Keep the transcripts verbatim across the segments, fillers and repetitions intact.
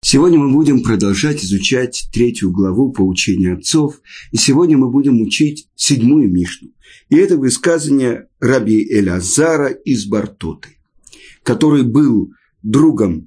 Сегодня мы будем продолжать изучать третью главу поучения отцов, и сегодня мы будем учить седьмую Мишну. И это высказывание раби Элеазара из Бартоты, который был другом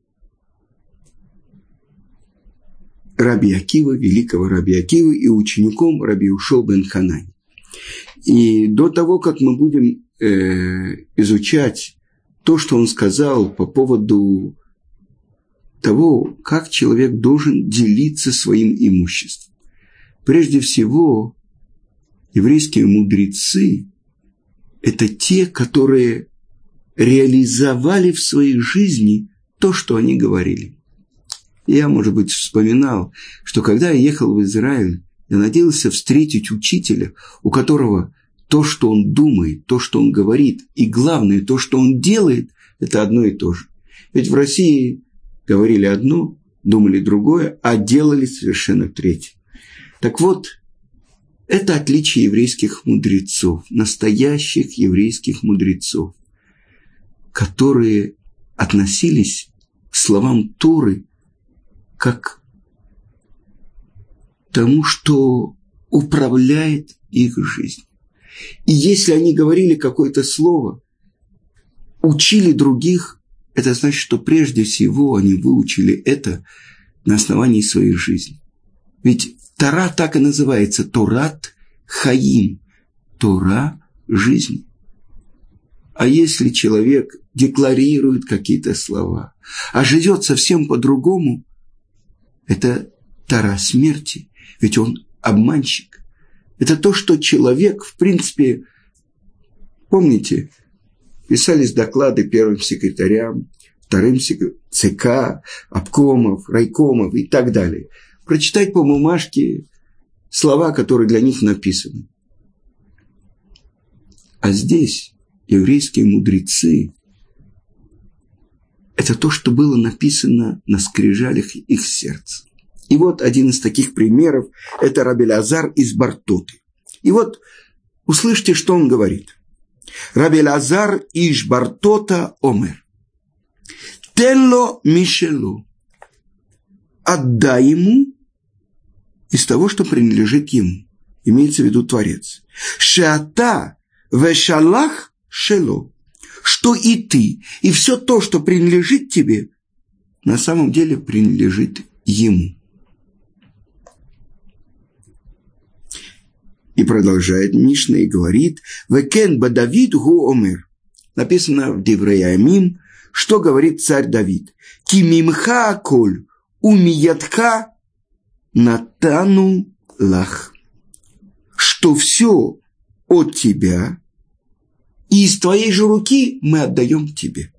раби Акива, великого раби Акивы, и учеником раби Йеошуа бен Ханани. И до того, как мы будем э, изучать то, что он сказал по поводу того, как человек должен делиться своим имуществом. Прежде всего, еврейские мудрецы – это те, которые реализовали в своей жизни то, что они говорили. Я, может быть, вспоминал, что когда я ехал в Израиль, я надеялся встретить учителя, у которого то, что он думает, то, что он говорит, и главное, то, что он делает, это одно и то же. Ведь в России говорили одно, думали другое, а делали совершенно третье. Так вот, это отличие еврейских мудрецов, настоящих еврейских мудрецов, которые относились к словам Торы как к тому, что управляет их жизнь. И если они говорили какое-то слово, учили других, это значит, что прежде всего они выучили это на основании своей жизни. Ведь Тора так и называется – Торат Хаим, Тора жизни. А если человек декларирует какие-то слова, а живет совсем по-другому, это Тора смерти, ведь он обманщик. Это то, что человек, в принципе, помните, писались доклады первым секретарям, вторым секретарям, ЦК, обкомов, райкомов и так далее. Прочитать по бумажке слова, которые для них написаны. А здесь еврейские мудрецы – это то, что было написано на скрижалях их сердца. И вот один из таких примеров – это раби Элеазар из Бартоты. И вот услышьте, что он говорит. Раби Элеазар иш Бартота омер. Телло мишело. Отдай ему из того, что принадлежит ему. Имеется в виду Творец. Шеата вешалах шело. Что и ты, и все то, что принадлежит тебе, на самом деле принадлежит ему. И продолжает Мишна и говорит, «Векен ба Давид гу омер». Написано в Деврей Амим, что говорит царь Давид. «Ки мимха аколь, умиятха натану лах». Что все от тебя, и из твоей же руки мы отдаем тебе.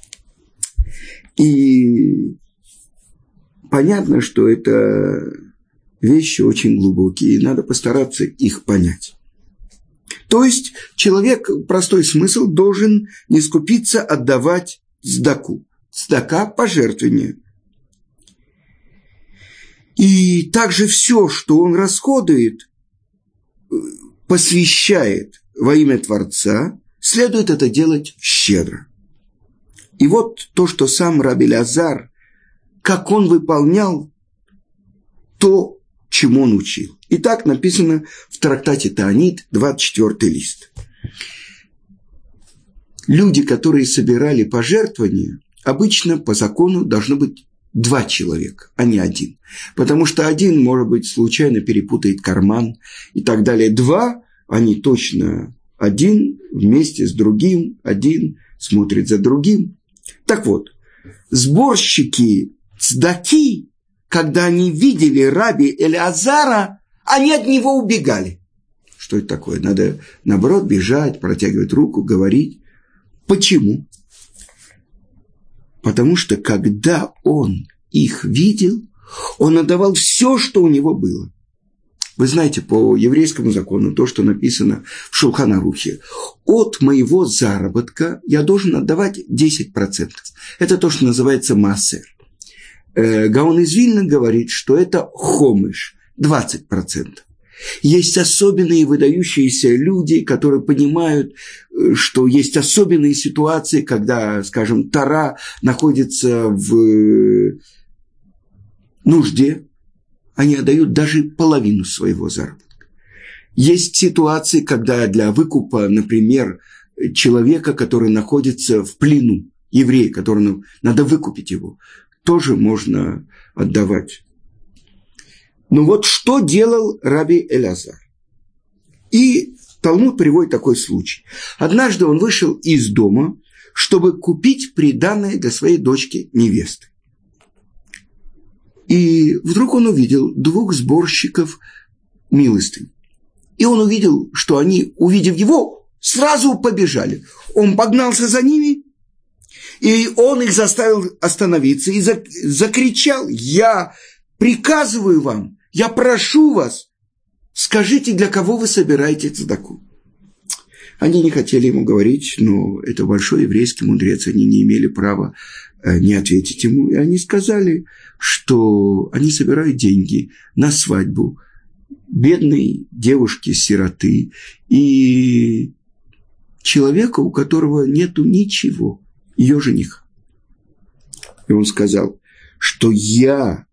И понятно, что это вещи очень глубокие, и надо постараться их понять. То есть человек, простой смысл, должен не скупиться отдавать цдаку. Цдака – пожертвование. И также все, что он расходует, посвящает во имя Творца, следует это делать щедро. И вот то, что сам раби Элеазар, как он выполнял то, чему он учил. И так написано в трактате Таанит, двадцать четвёртый лист. Люди, которые собирали пожертвования, обычно по закону должно быть два человека, а не один. Потому что один, может быть, случайно перепутает карман и так далее. Два, они точно один вместе с другим, один смотрит за другим. Так вот, сборщики цдаки, когда они видели раби Элеазара, они от него убегали. Что это такое? Надо, наоборот, бежать, протягивать руку, говорить. Почему? Потому что, когда он их видел, он отдавал все, что у него было. Вы знаете, по еврейскому закону, то, что написано в Шулхан Арухе, от моего заработка я должен отдавать десять процентов. Это то, что называется массер. Гаон из Вильна говорит, что это хомыш, двадцать процентов. Есть особенные выдающиеся люди, которые понимают, что есть особенные ситуации, когда, скажем, Тора находится в нужде, они отдают даже половину своего заработка. Есть ситуации, когда для выкупа, например, человека, который находится в плену, еврея, которому надо выкупить его, тоже можно отдавать. Ну вот что делал раби Элязар? И Талмуд приводит такой случай. Однажды он вышел из дома, чтобы купить приданое для своей дочки невесты. И вдруг он увидел двух сборщиков милостынь. И он увидел, что они, увидев его, сразу побежали. Он погнался за ними, и он их заставил остановиться и закричал: «Я приказываю вам, я прошу вас, скажите, для кого вы собираете цадаку». Они не хотели ему говорить, но это большой еврейский мудрец, они не имели права не ответить ему. И они сказали, что они собирают деньги на свадьбу бедной девушки-сироты и человека, у которого нету ничего, ее жениха. И он сказал, что я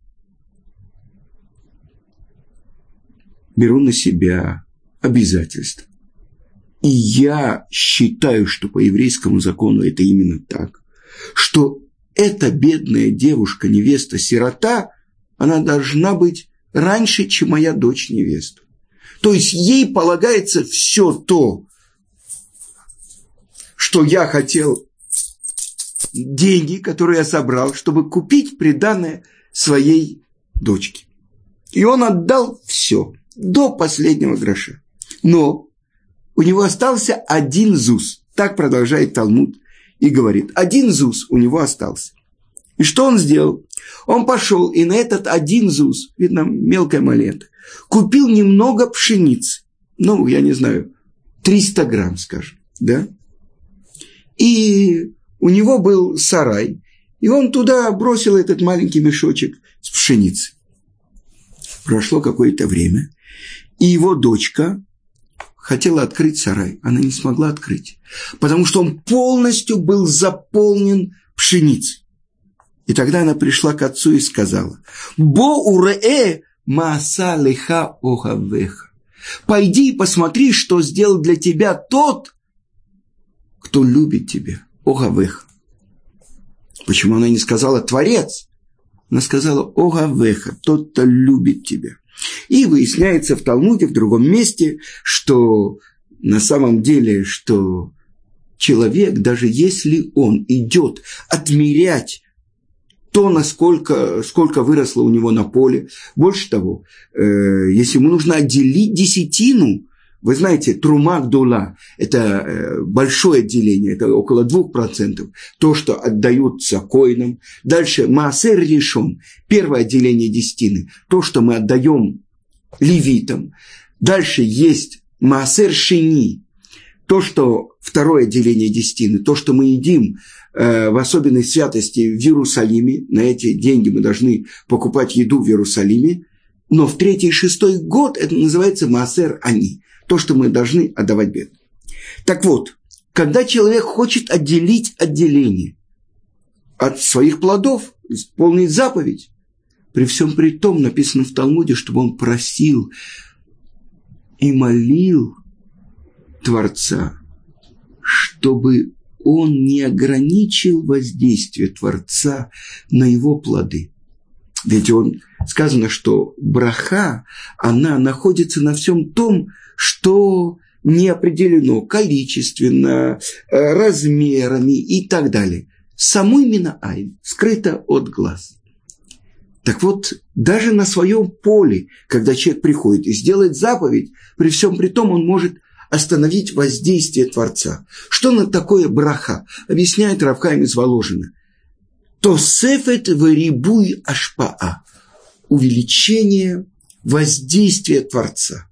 беру на себя обязательства. И я считаю, что по еврейскому закону это именно так, что эта бедная девушка, невеста, сирота, она должна быть раньше, чем моя дочь-невеста. То есть ей полагается все то, что я хотел, деньги, которые я собрал, чтобы купить приданое своей дочке. И он отдал все, до последнего гроша. Но у него остался один зус. Так продолжает Талмуд и говорит, один зус у него остался. И что он сделал? Он пошел и на этот один зус, видно, мелкая монета, купил немного пшеницы. Ну, я не знаю, триста грамм, скажем, да? И у него был сарай, и он туда бросил этот маленький мешочек с пшеницей. Прошло какое-то время, и его дочка хотела открыть сарай. Она не смогла открыть, потому что он полностью был заполнен пшеницей. И тогда она пришла к отцу и сказала, «Бо урее мааса леха охавеха». Пойди и посмотри, что сделал для тебя тот, кто любит тебя. Охавеха. Почему она не сказала Творец? Она сказала Охавеха, тот, кто любит тебя. И выясняется в Талмуде, в другом месте, что на самом деле, что человек, даже если он идет отмерять то, насколько сколько выросло у него на поле, больше того, э, если ему нужно отделить десятину, вы знаете, трума гдола – это э, большое отделение, это около двух процентов, то, что отдаются коинам. Дальше маасер решен, первое отделение десятины, то, что мы отдаем левитам. Дальше есть маасер шени, то, что второе отделение десятины, то, что мы едим э, в особенной святости в Иерусалиме, на эти деньги мы должны покупать еду в Иерусалиме, но в третий и шестой год это называется маасер ани, то, что мы должны отдавать бедным. Так вот, когда человек хочет отделить отделение от своих плодов, исполнить заповедь, при всем при том написано в Талмуде, чтобы он просил и молил Творца, чтобы он не ограничил воздействие Творца на его плоды. Ведь он, сказано, что браха, она находится на всем том, что не определено количественно, размерами и так далее. Само именно айн скрыто от глаз. Так вот, даже на своем поле, когда человек приходит и сделает заповедь, при всем при том он может остановить воздействие Творца. Что на такое браха? Объясняет Рав Хаим из Воложина. Тосефет варибуй ашпаа. Увеличение воздействия Творца.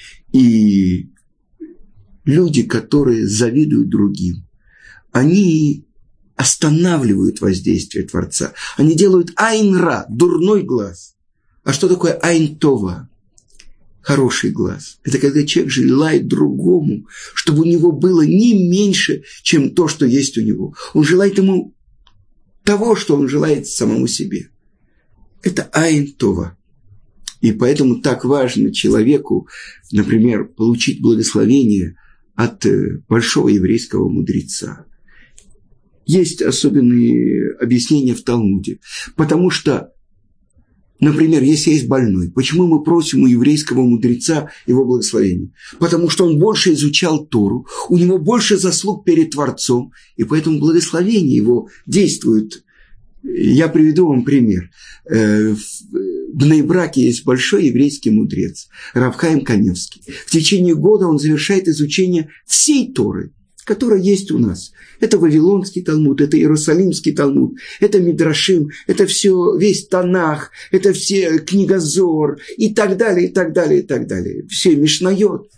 И люди, которые завидуют другим, они останавливают воздействие Творца. Они делают айн-ра, дурной глаз. А что такое айн-това? Хороший глаз. Это когда человек желает другому, чтобы у него было не меньше, чем то, что есть у него. Он желает ему того, что он желает самому себе. это айн това. И поэтому так важно человеку, например, получить благословение от большого еврейского мудреца. Есть особенные объяснения в Талмуде. Потому что, например, если есть больной, почему мы просим у еврейского мудреца его благословения? Потому что он больше изучал Тору, у него больше заслуг перед Творцом, и поэтому благословение его действует. Я приведу вам пример. В Бней-Браке есть большой еврейский мудрец, Рав Хаим Каневский. В течение года он завершает изучение всей Торы, которая есть у нас. Это Вавилонский Талмуд, это Иерусалимский Талмуд, это Мидрашим, это все, весь Танах, это все книга Зор и так далее, и так далее, и так далее. Все Мишнайот.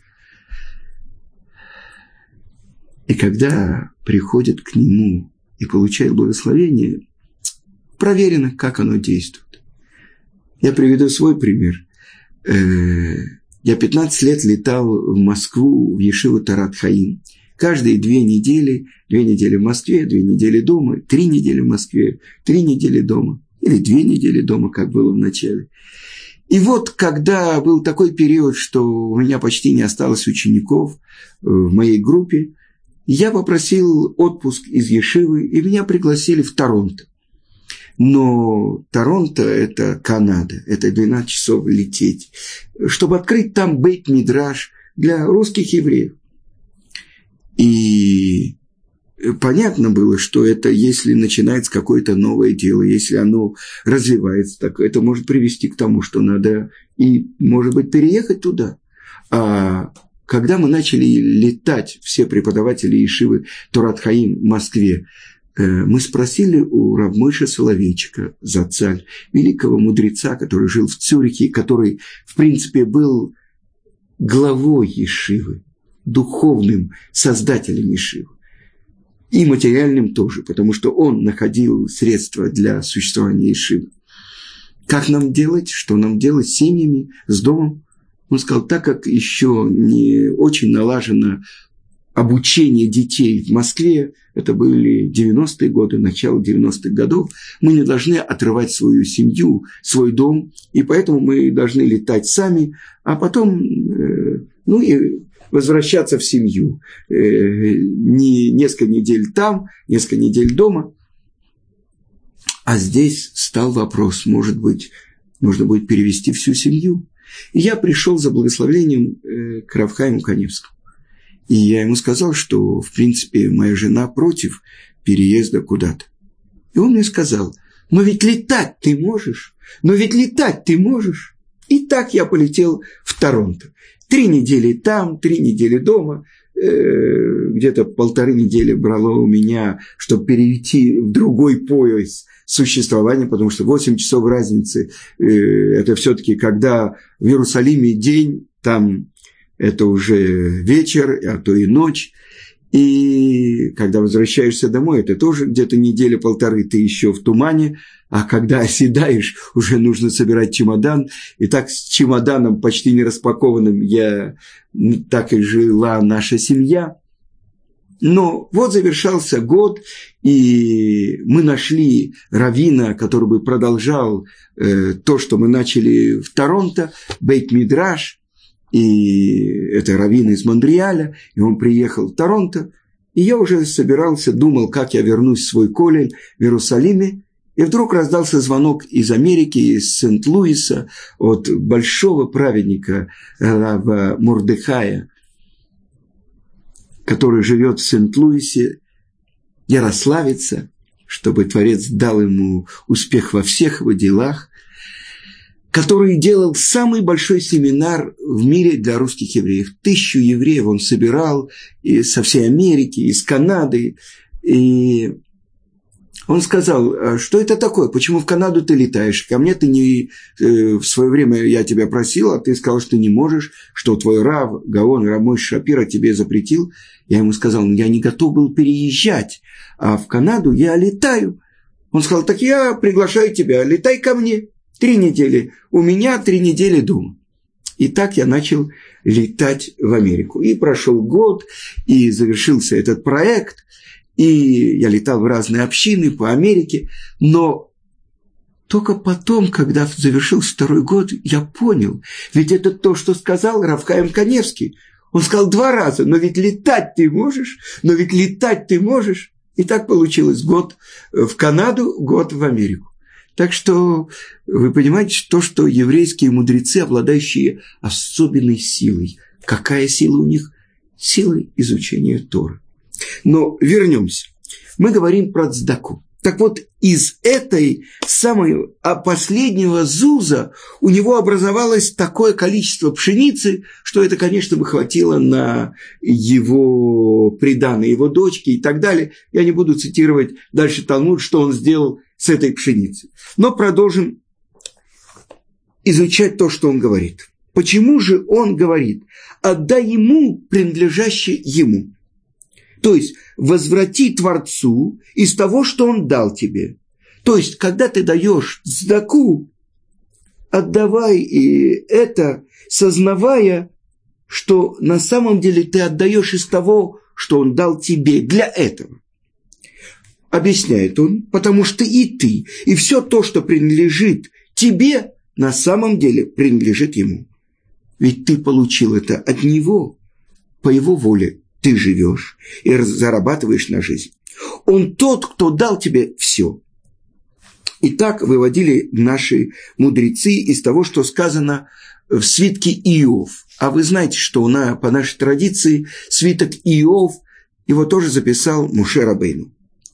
И когда приходят к нему и получают благословение, проверено, как оно действует. Я приведу свой пример. Я пятнадцать лет летал в Москву, в Ешиву Торат Хаим. Каждые две недели, две недели в Москве, две недели дома, три недели в Москве, три недели дома. Или две недели дома, как было в начале. И вот, когда был такой период, что у меня почти не осталось учеников в моей группе, я попросил отпуск из Ешивы, и меня пригласили в Торонто. Но Торонто – это Канада, это двенадцать часов лететь, чтобы открыть там бейт-мидраш для русских евреев. И понятно было, что это, если начинается какое-то новое дело, если оно развивается, так это может привести к тому, что надо и, может быть, переехать туда. А когда мы начали летать, все преподаватели Ешивы Торат Хаим в Москве, мы спросили у Рав Мойше Соловейчика, зацаль, великого мудреца, который жил в Цюрихе, который, в принципе, был главой Ешивы, духовным создателем Ешивы, и материальным тоже, потому что он находил средства для существования Ешивы. Как нам делать, что нам делать с семьями, с домом? Он сказал, так как еще не очень налажено обучение детей в Москве, это были девяностые годы, начало девяностых годов, мы не должны отрывать свою семью, свой дом, и поэтому мы должны летать сами, а потом, э, ну и возвращаться в семью. Э, не несколько недель там, несколько недель дома. А здесь стал вопрос, может быть, нужно будет перевести всю семью. И я пришел за благословением э, к Рав Хаиму Каневскому. И я ему сказал, что, в принципе, моя жена против переезда куда-то. И он мне сказал, но ведь летать ты можешь, но ведь летать ты можешь. И так я полетел в Торонто. Три недели там, три недели дома. Э, где-то полторы недели брало у меня, чтобы перейти в другой пояс существования, потому что восемь часов разницы. Э, это все-таки, когда в Иерусалиме день, там это уже вечер, а то и ночь. И когда возвращаешься домой, это тоже где-то неделя-полторы, ты еще в тумане. А когда оседаешь, уже нужно собирать чемодан. И так с чемоданом почти не распакованным я, так и жила наша семья. Но вот завершался год, и мы нашли раввина, который бы продолжал э, то, что мы начали в Торонто, бейт-мидраш. И это раввин из Монреаля, и он приехал в Торонто. И я уже собирался, думал, как я вернусь в свой колель в Иерусалиме. И вдруг раздался звонок из Америки, из Сент-Луиса, от большого праведника Рава Мордехая, который живет в Сент-Луисе, ярославица, чтобы Творец дал ему успех во всех его делах, который делал самый большой семинар в мире для русских евреев. Тысячу евреев он собирал и со всей Америки, из Канады. И он сказал, что это такое, почему в Канаду ты летаешь? Ко мне ты не... В свое время я тебя просил, а ты сказал, что ты не можешь, что твой Рав, Гаон, Рав Мойше Шапира тебе запретил. Я ему сказал, я не готов был переезжать, а в Канаду я летаю. Он сказал, так я приглашаю тебя, летай ко мне. Три недели у меня, три недели дома. И так я начал летать в Америку. И прошел год, и завершился этот проект. И я летал в разные общины по Америке. Но Только потом, когда завершился второй год, я понял, ведь это то, что сказал Рав Хаим Каневский. Он сказал два раза, но ведь летать ты можешь, но ведь летать ты можешь. И так получилось год в Канаду, год в Америку. Так что вы понимаете, то, что еврейские мудрецы, обладающие особенной силой. Какая сила у них? Сила изучения Торы. Но вернемся. Мы говорим про цдаку. Так вот, из этой самой последнего зуза у него образовалось такое количество пшеницы, что это, конечно, бы хватило на его приданое, его дочки и так далее. Я не буду цитировать дальше Талмуд, что он сделал с этой пшеницей. Но продолжим изучать то, что он говорит. Почему же он говорит: отдай ему принадлежащее ему? То есть, возврати Творцу из того, что Он дал тебе. То есть, когда ты даешь цдаку, отдавай и это, сознавая, что на самом деле ты отдаешь из того, что Он дал тебе для этого. Объясняет он, потому что и ты, и все то, что принадлежит тебе, на самом деле принадлежит Ему. Ведь ты получил это от Него, по Его воле. Ты живешь и зарабатываешь на жизнь. Он тот, кто дал тебе все. И так выводили наши мудрецы из того, что сказано в свитке Иов. А вы знаете, что на, по нашей традиции свиток Иов, его тоже записал Моше Рабейну.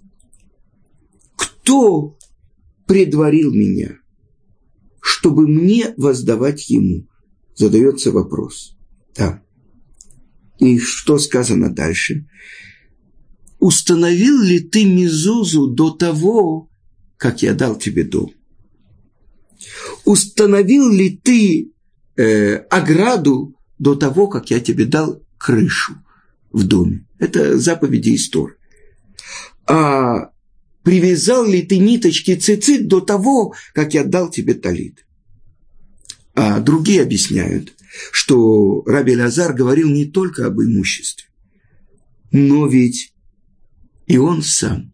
Кто предварил меня, чтобы мне воздавать ему? Задается вопрос. Да. И что сказано дальше? Установил ли ты мезузу до того, как я дал тебе дом? Установил ли ты э, ограду до того, как я тебе дал крышу в доме? Это заповеди из Торы. А привязал ли ты ниточки цицит до того, как я дал тебе талит? А другие объясняют, что Раби Элазар говорил не только об имуществе, но ведь и он сам.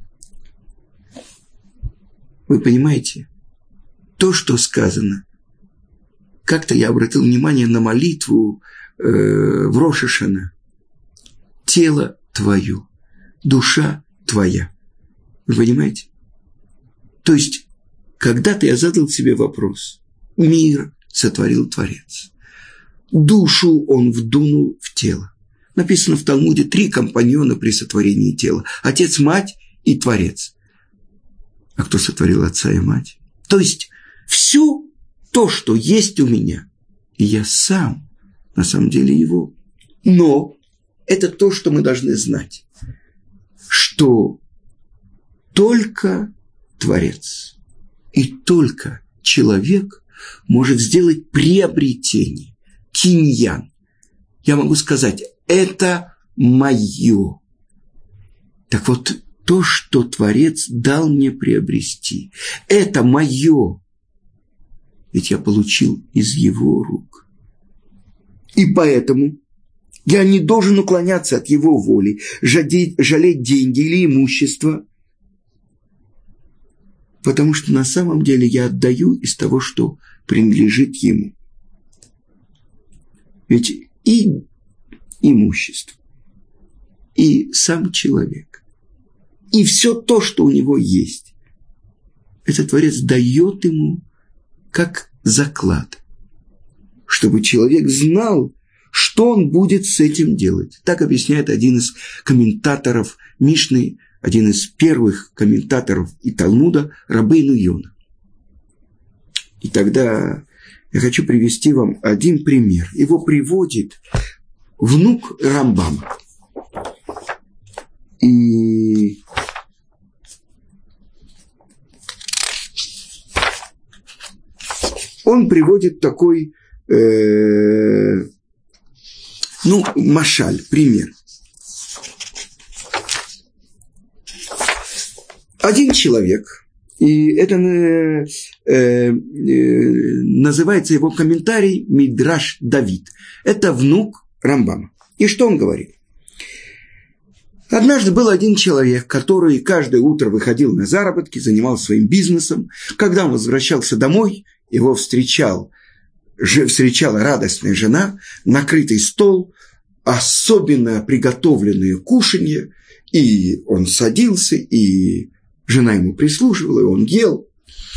Вы понимаете, то, что сказано. Как-то я обратил внимание на молитву э, в Рош ха-Шана. Тело твое, душа твоя. Вы понимаете? То есть, когда-то я задал себе вопрос. Мир сотворил Творец. Душу он вдунул в тело. Написано в Талмуде три компаньона при сотворении тела. Отец, мать и Творец. А кто сотворил отца и мать? То есть, все то, что есть у меня, и я сам, на самом деле, его. Но это то, что мы должны знать. Что только Творец и только человек может сделать приобретение. Киньян. Я могу сказать, это мое. Так вот, то, что Творец дал мне приобрести, это мое. Ведь я получил из его рук. И поэтому я не должен уклоняться от его воли, жалеть, жалеть деньги или имущество, потому что на самом деле я отдаю из того, что принадлежит ему. Ведь и имущество, и сам человек, и все то, что у него есть, этот Творец дает ему как заклад, чтобы человек знал, что он будет с этим делать. Так объясняет один из комментаторов Мишны, один из первых комментаторов и Талмуда, Рабейну Йона. И тогда я хочу привести вам один пример. Его приводит внук Рамбама. И он приводит такой, э, ну, машаль, пример. Один человек, и это э, э, называется его комментарий Мидраш Давид. Это внук Рамбама. И что он говорит? Однажды был один человек, который каждое утро выходил на заработки, занимался своим бизнесом. Когда он возвращался домой, его встречал, встречала радостная жена, накрытый стол, особенно приготовленные кушанья, и он садился, и жена ему прислуживала, и он ел.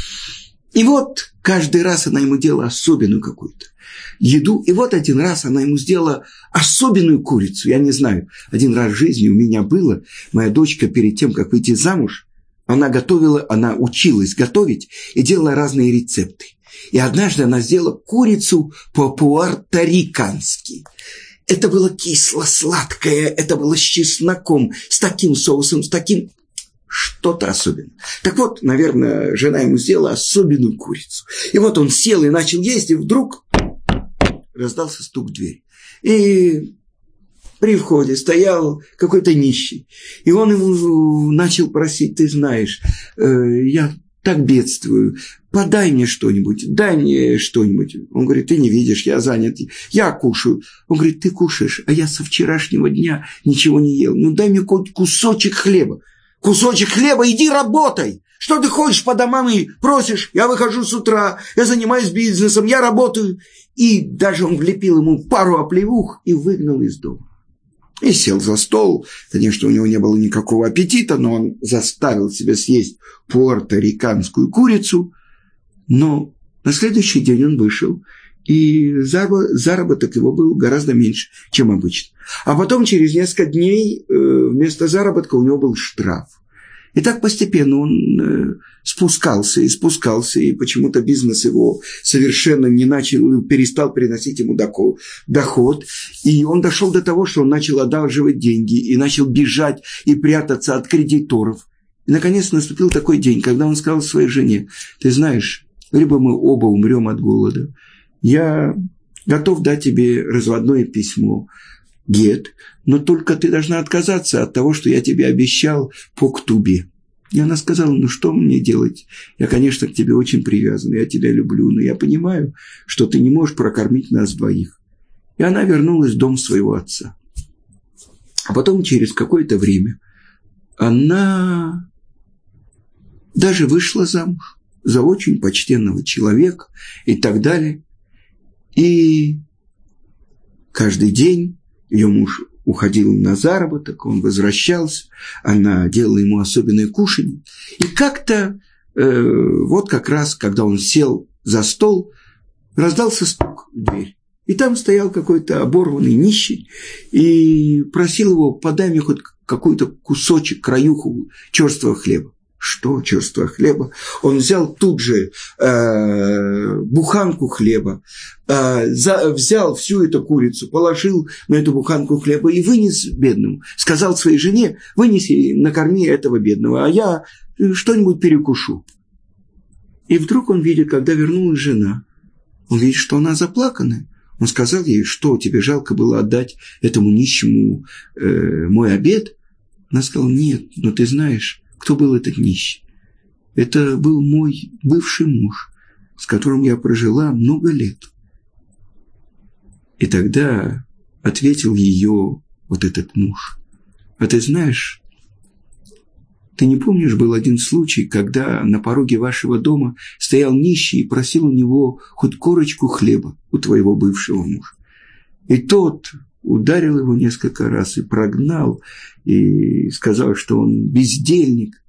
И вот каждый раз она ему делала особенную какую-то еду. И вот один раз она ему сделала особенную курицу. Я не знаю, один раз в жизни у меня было, моя дочка перед тем, как выйти замуж, она готовила, она училась готовить и делала разные рецепты. И однажды она сделала курицу по-пуэрторикански. Это было кисло-сладкое, это было с чесноком, с таким соусом, с таким... Что-то особенное. Так вот, наверное, жена ему сделала особенную курицу. И вот он сел и начал есть, и вдруг раздался стук в дверь. И при входе стоял какой-то нищий. И он ему начал просить: ты знаешь, э, я так бедствую, подай мне что-нибудь, дай мне что-нибудь. Он говорит: ты не видишь, я занят, я кушаю. Он говорит: ты кушаешь, а я со вчерашнего дня ничего не ел. Ну дай мне хоть кусочек хлеба. Кусочек хлеба, иди работай. Что ты ходишь по домам и просишь? Я выхожу с утра, я занимаюсь бизнесом, я работаю. И даже он влепил ему пару оплеух и выгнал из дома. И сел за стол. Конечно, у него не было никакого аппетита, но он заставил себя съесть пуэрториканскую курицу. Но на следующий день он вышел, и заработок его был гораздо меньше, чем обычно. А потом через несколько дней вместо заработка у него был штраф. И так постепенно он спускался и спускался, и почему-то бизнес его совершенно не начал, перестал приносить ему доход. И он дошел до того, что он начал одалживать деньги и начал бежать и прятаться от кредиторов. И, наконец, наступил такой день, когда он сказал своей жене: ты знаешь, либо мы оба умрем от голода, я готов дать тебе разводное письмо, гет, но только ты должна отказаться от того, что я тебе обещал по ктубе. И она сказала: ну что мне делать? Я, конечно, к тебе очень привязан, я тебя люблю, но я понимаю, что ты не можешь прокормить нас двоих. И она вернулась в дом своего отца. А потом, через какое-то время, она даже вышла замуж за очень почтенного человека и так далее. И каждый день ее муж уходил на заработок, он возвращался, она делала ему особенное кушанье. И как-то, э, вот как раз, когда он сел за стол, раздался стук в дверь. И там стоял какой-то оборванный нищий и просил его: подай мне хоть какой-то кусочек, краюху черствого хлеба. Что черствого хлеба? Он взял тут же э, буханку хлеба, э, за, взял всю эту курицу, положил на эту буханку хлеба и вынес бедному. Сказал своей жене: вынеси, накорми этого бедного, а я что-нибудь перекушу. И вдруг он видит, когда вернулась жена, он видит, что она заплаканная. Он сказал ей: что, тебе жалко было отдать этому нищему э, мой обед? Она сказала: нет, но ты знаешь, кто был этот нищий? Это был мой бывший муж, с которым я прожила много лет. И тогда ответил ее вот этот муж: а ты знаешь, ты не помнишь, был один случай, когда на пороге вашего дома стоял нищий и просил у него хоть корочку хлеба у твоего бывшего мужа. И тот ударил его несколько раз и прогнал, и сказал, что он бездельник.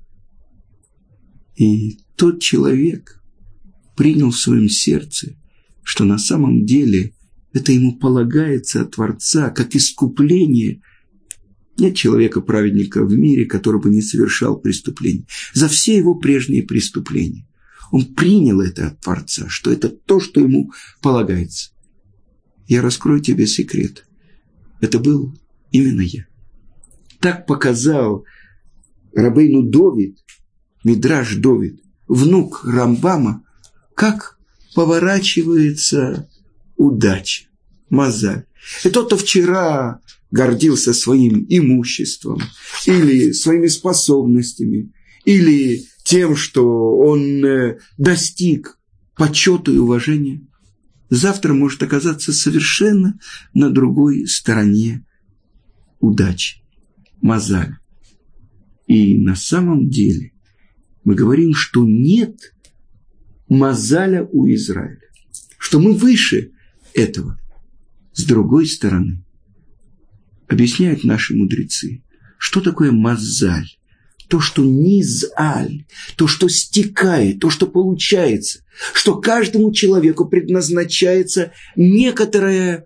И тот человек принял в своем сердце, что на самом деле это ему полагается от Творца, как искупление. Нет человека-праведника в мире, который бы не совершал преступлений. За все его прежние преступления. Он принял это от Творца, что это то, что ему полагается. Я раскрою тебе секрет. Это был именно я. Так показал Рабейну Довид, Мидраш Довид, внук Рамбама, как поворачивается удача, мазаль. И тот, кто вчера гордился своим имуществом, или своими способностями, или тем, что он достиг почета и уважения, завтра может оказаться совершенно на другой стороне удачи. мазаль. И на самом деле мы говорим, что нет мазаля у Израиля, что мы выше этого. С другой стороны, объясняют наши мудрецы, что такое мазаль. То, что низаль, то, что стекает, то, что получается, что каждому человеку предназначается некоторое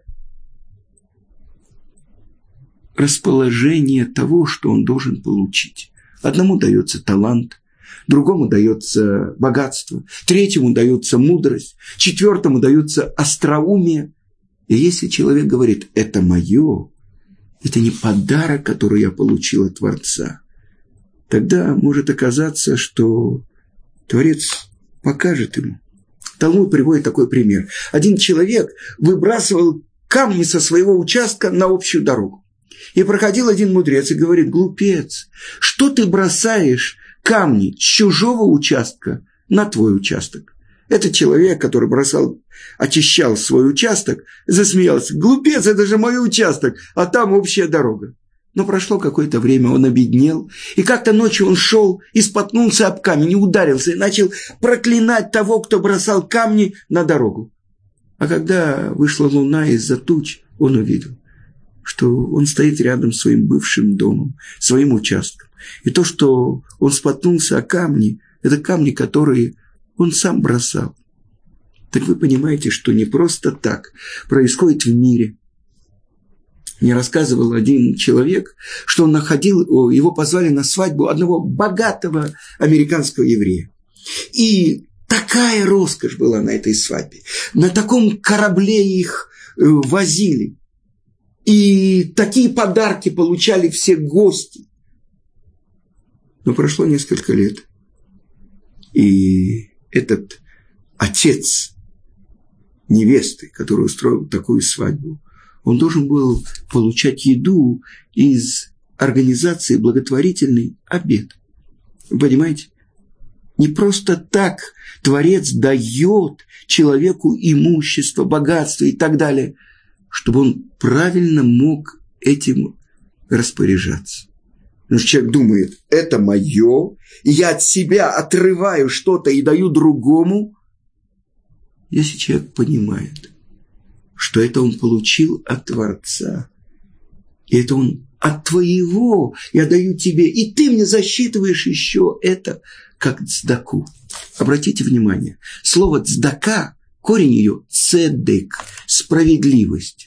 расположение того, что он должен получить. Одному дается талант, другому дается богатство, третьему дается мудрость, четвертому дается остроумие. И если человек говорит, это мое, это не подарок, который я получил от Творца, тогда может оказаться, что Творец покажет ему. Талмуд приводит такой пример. Один человек выбрасывал камни со своего участка на общую дорогу. И проходил один мудрец и говорит, глупец, что ты бросаешь камни с чужого участка на твой участок? Этот человек, который бросал, очищал свой участок, засмеялся. Глупец, это же мой участок, а там общая дорога. Но прошло какое-то время, он обеднел, и как-то ночью он шел и споткнулся об камень, и ударился, и начал проклинать того, кто бросал камни на дорогу. А когда вышла луна из-за туч, он увидел, что он стоит рядом с своим бывшим домом, своим участком. И то, что он споткнулся о камни, это камни, которые он сам бросал. Так вы понимаете, что не просто так происходит в мире. Мне рассказывал один человек, что он находил, его позвали на свадьбу одного богатого американского еврея. И такая роскошь была на этой свадьбе. На таком корабле их возили. И такие подарки получали все гости. Но прошло несколько лет. И этот отец невесты, который устроил такую свадьбу, он должен был получать еду из организации благотворительный обед. Вы понимаете? Не просто так Творец дает человеку имущество, богатство и так далее, чтобы он правильно мог этим распоряжаться. Потому что человек думает, это мое, и я от себя отрываю что-то и даю другому. Если человек понимает, что это он получил от Творца, и это он от твоего, я даю тебе, и ты мне засчитываешь еще это, как цдаку. Обратите внимание, слово цдака, корень ее цедек, справедливость.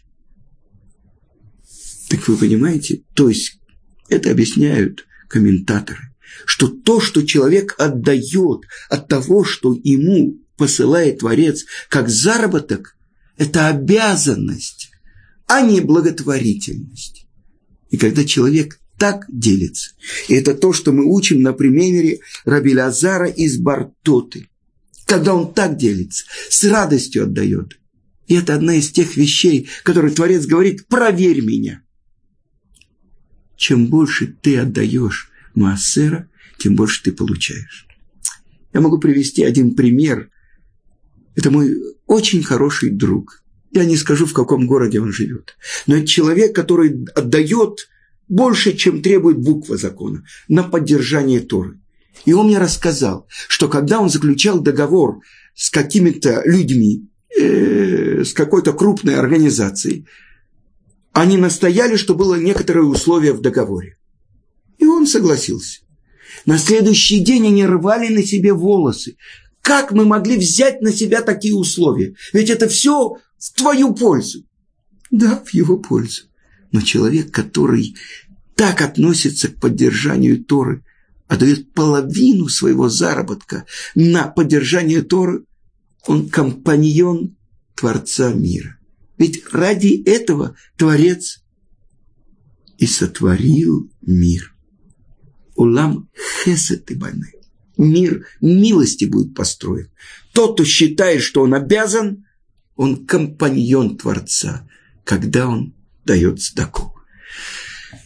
Так вы понимаете, то есть это объясняют комментаторы, что то, что человек отдает от того, что ему посылает Творец как заработок, это обязанность, а не благотворительность. И когда человек так делится, и это то, что мы учим на примере Раби Элиазара из Бартоты, когда он так делится, с радостью отдает. И это одна из тех вещей, которые Творец говорит, проверь меня. Чем больше ты отдаешь маасера, тем больше ты получаешь. Я могу привести один пример. Это мой очень хороший друг. Я не скажу, в каком городе он живет. Но это человек, который отдает больше, чем требует буква закона, на поддержание Торы. И он мне рассказал, что когда он заключал договор с какими-то людьми, э, с какой-то крупной организацией, они настояли, что было некоторое условие в договоре. И он согласился. На следующий день они рвали на себе волосы. Как мы могли взять на себя такие условия? Ведь это все в твою пользу. Да, в его пользу. Но человек, который так относится к поддержанию Торы, отдает половину своего заработка на поддержание Торы, он компаньон Творца мира. Ведь ради этого Творец и сотворил мир. Улам хесед и бане. Мир милости будет построен. Тот, кто считает, что он обязан, он компаньон Творца, когда он дает цдаку.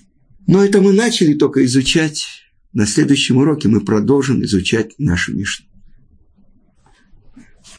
Но это мы начали только изучать. На следующем уроке мы продолжим изучать нашу Мишну.